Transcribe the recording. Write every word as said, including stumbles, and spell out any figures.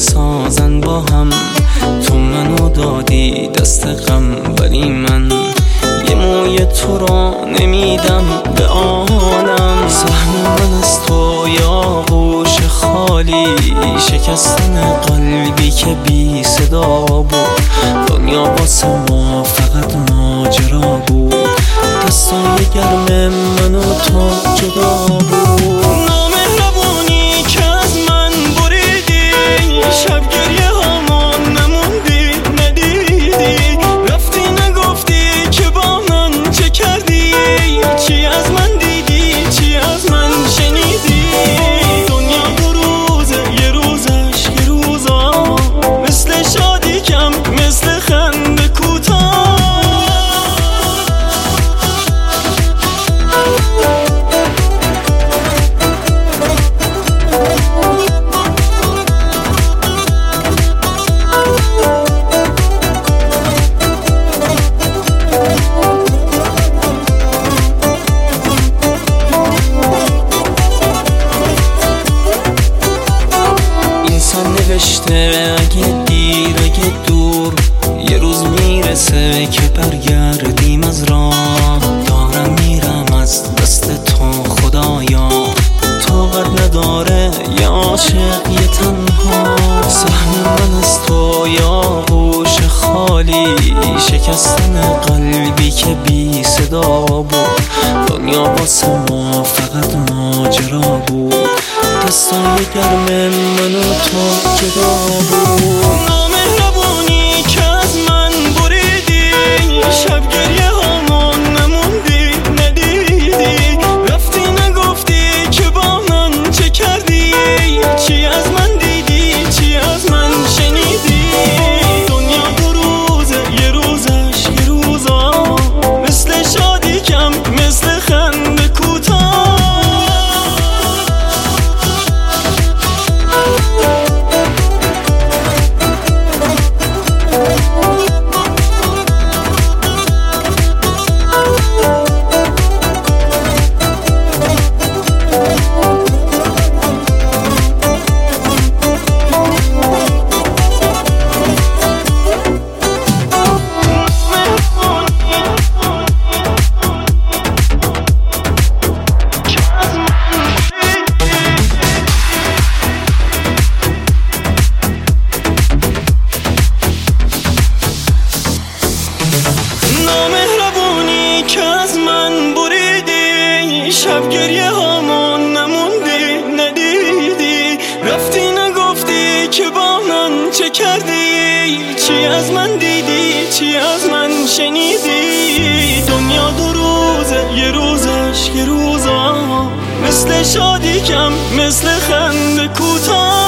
بسازن با هم. تو منو دادی دست غم، ولی من یه موی تو را نمیدم به آنم. سهم من از تو یا گوش خالی، شکستن قلبی که بی صدا بود. دنیا واسه ما فقط ماجرا بود، دستای گرم من و تو جدا بود. نامهربونی که از من بریدی، شب گریه هامون نموندی ندیدی. رفتی نگفتی که با من چه کردی، چی از من دیدی چی از من شنیدی. دنیا دو روزه، یه روزش یه روزا، مثل شادی کم مثل خنده کوتاه. نوشته اگه دیر اگه دور، یه روز میرسه که برگردیم از راه. دارم میرم از دست تو خدایا، طاقت نداره یه عاشق یه تنها. سهم من از تو یا گوش خالی، شکستن قلبی که بی صدا بود. دنیا واسه ما فقط ماجرا بود، دستای گرم من و تو جدا بود. نامهربونی که از من بریدی، شب گریه هامون نموندی ندیدی. رفتی نگفتی که با من چه کردی، چی از من دیدی چی از من شنیدی. دنیا دو روزه، یه روزش یه روزا، مثل شادی کم مثل خنده کوتاه. نامهربونی که از من بریدی، شب گریه هامون نموندی ندیدی. رفتی نگفتی که با من چه کردی، چی از من دیدی چی از من شنیدی. دنیا دو روزه، یه روزش یه روزا، مثل شادی کم مثل خنده کوتاه.